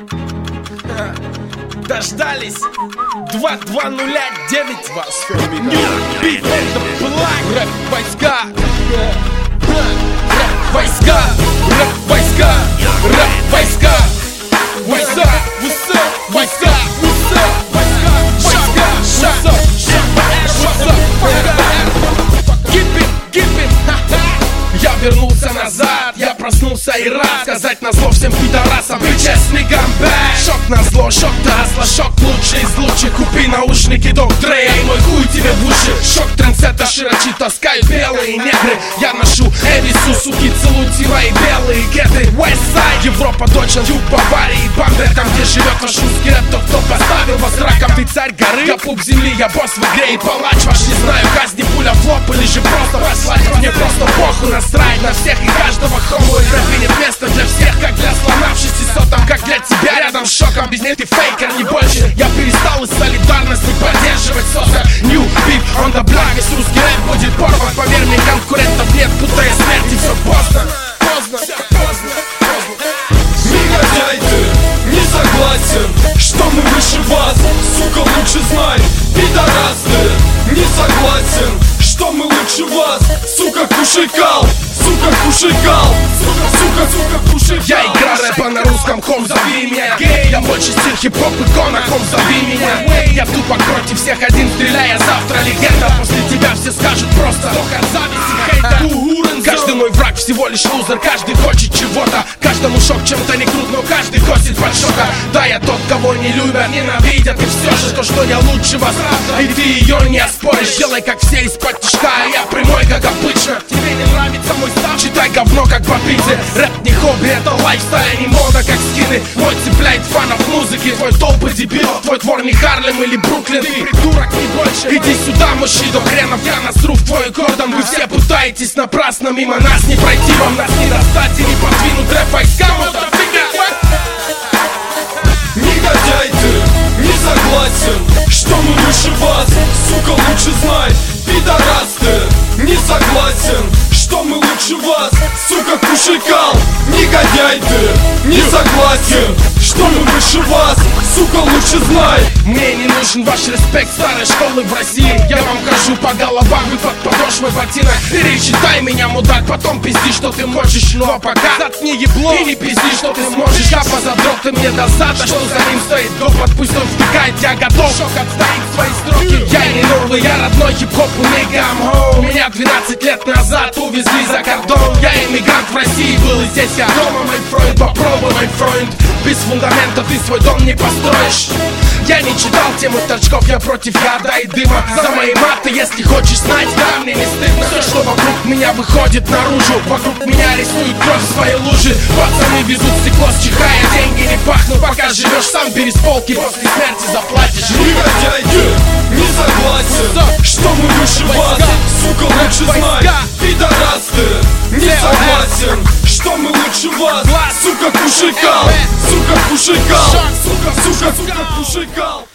Дождались 2209 New Beat on the Block. Рэп войска, рэп войска, рэп войска, рэп войска. What's up, what's up, what's up, what's up, войска, what's up, what's up, keep it, я вернулся назад, я проснулся и рад сказать назло всем пидорасам: вы честный камбэк. Шок назло, шок Тасла, шок лучший из лучших. Купи наушники Док Дрея и мой хуй тебе в уши. Шок трендсеттер широчи таскают белые негры. Я ношу Эвису, суки целуют тела и белые кеты. Westside, Европа, Дойчленд, юг Баварии, Бамберг, там где живет ваш русский рэп. Тот, кто поставил вас раком, ты царь горы. Я пуп земли, я босс в игре и палач ваш. Не знаю, казни, пуля, флоп или же просто послать. Мне просто похуй настраивать на всех и каждого хому. И в рэпе нет места для всех, как для слона в 600-м, как для тебя рядом с шоком. Без них ты фейкер, не больше. Я перестал из солидарности поддерживать соса. New Beat on the Block. Весь русский рэп будет порван. Поверь мне, конкурентов нет, будто я смерти. Все поздно, поздно, поздно, поздно. Негодяй ты, не согласен, что мы выше вас, сука, лучше знай. Пидорас ты, не согласен, что мы лучше вас, сука, кушай кал, сука, кушай кал, сука, кушай кал. Я играю рэпа на русском, хом, зови меня гей. Я больше стиль хип-хоп икона, хом, зови меня. Я тупо против всех один стреляя, завтра легенда. После тебя все скажут просто только зависть и хейта. Каждый мой враг всего лишь лузер, каждый хочет чего-то. Каждому шок чем-то не крут, но каждый косит под шока. Да, я тот, кого не любят, ненавидят. И все же то, что я лучше вас, и ты ее не оспоришь. Делай как все из-под тишка, а я прямой, как обычно. Тебе не нравится мой став? Читай говно, как по пицце. Рэп не хобби, это лайфстайл, а не мода, как скины. Мой цепляет фанов музыки, твой толпы дебилов. Твой двор не Харлем или Бруклин, ты придурок, не больше. Иди сюда, мужчина, хренов, я насру в твой кордон. Вы все пытаетесь напрасно, мимо нас не пройти. Вам нас не достать и не подвинуть рэп войскам. Негодяй ты, не согласен, что мы выше вас, сука, лучше знай. Пидорас ты, не согласен, что мы лучше вас, сука, кушай кал. Негодяй ты, не согласен, что мы выше вас, сука, лучше знай. Мне не нужен ваш респект старой школы в России. Я вам хожу по головам и под подошвой ботинок. Перечитай меня, мудак, потом пизди, что ты можешь. Но пока заткни ебло и не пизди, что ты сможешь. Капа задрот, ты мне до зада, что за ним стоит гопот. Пусть он втыкает, я готов. Шок отстоит свои строки. Я не новый, я родной хип-хоп, nigga, I'm home. Меня 12 лет назад увезли за кордон. Я иммигрант в России был, и здесь я дома, мой фройнд. Попробуй, мой фройнд, без фундамента ты свой дом не построишь. Я не читал тему торчков, я против яда и дыма. За мои маты, если хочешь знать, да, мне не стыдно. Все, что вокруг меня выходит наружу. Вокруг меня рисуют кровь в своей лужи. Пацаны везут стекло с чихая, деньги не пахнут. Пока живешь сам без полки, после смерти заплатишь. Негодяй ты, не согласен, что мы выше вас, сука, лучше знай. Пидорас ты, не согласен, что мы лучше вас, сука, кушай кал, сука, кушай кал, сука, кушай кал.